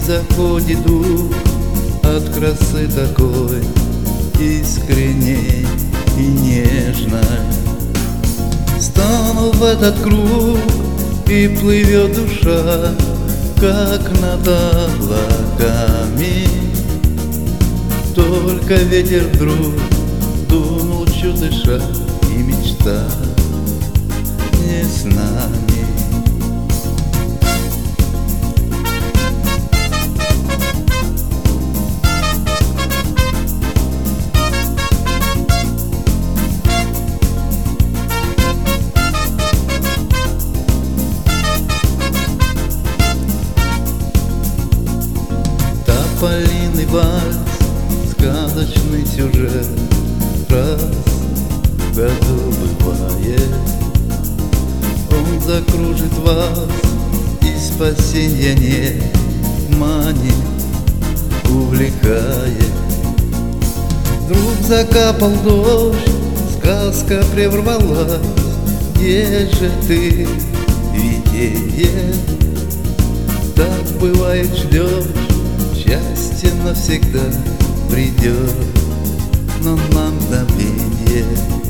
заходит дух от красы такой искренней и нежной. Стану в этот круг, и плывет душа, как над облаками. Только ветер вдруг дунул, чуть дыша, и мечта не с нами. Тополиный вальс, сказочный сюжет, раз в году бывает. Он закружит вас, и спасенья нет, манит, увлекает. Вдруг закапал дождь, сказка прервалась. Где же ты, видение? Так бывает, ждешь, счастье навсегда придет, но на мгновенье.